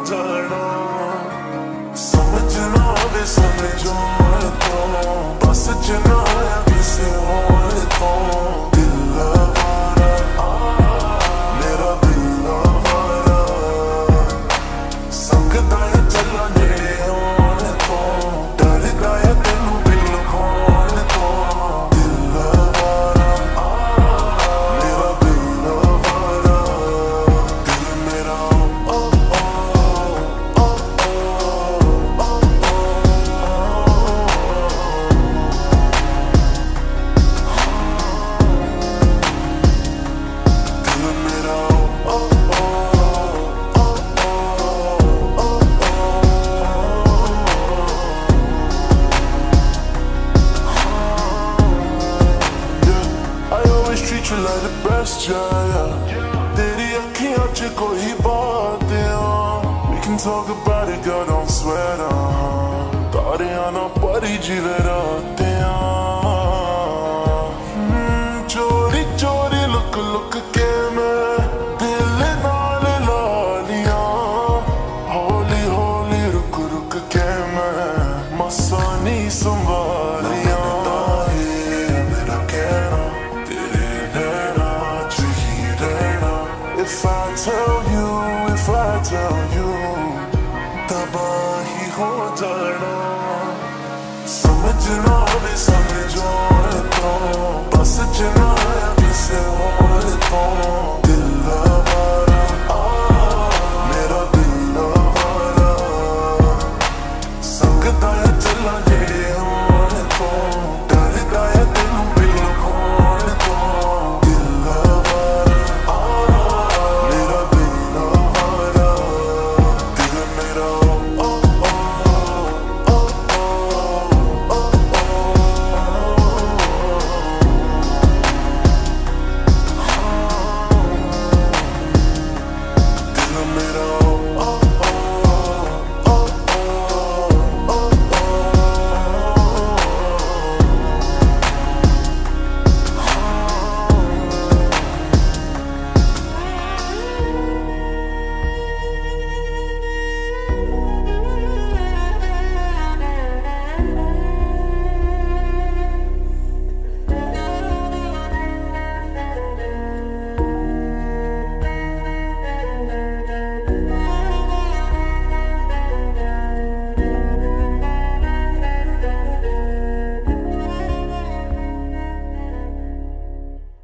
जाना, समझना वे समझो तो, बस जना या किसी और तो, दिल आवारा मेरा दिल आवारा, संगदा है चला नेड़े आने तो, डरदा है तेनू बिल खान तो, दिल आवारा मेरा दिल आवारा, दिल मेरा treat you like the best, yeah, yeah. तेरी अखियाँ च कोई बात है, we can talk about it, girl, don't sweat, तारियां ना परी जीवे रातें, चोरी चोरी लुक लुक के मैं दिल नाल ला लिया, हौली हौली रुक रुक के मैं मसा नहीं संभालिया, मेरा कहना If I tell you, तबाही हो जाना, समझना वे समझो तो, बस जना या किसी और तो।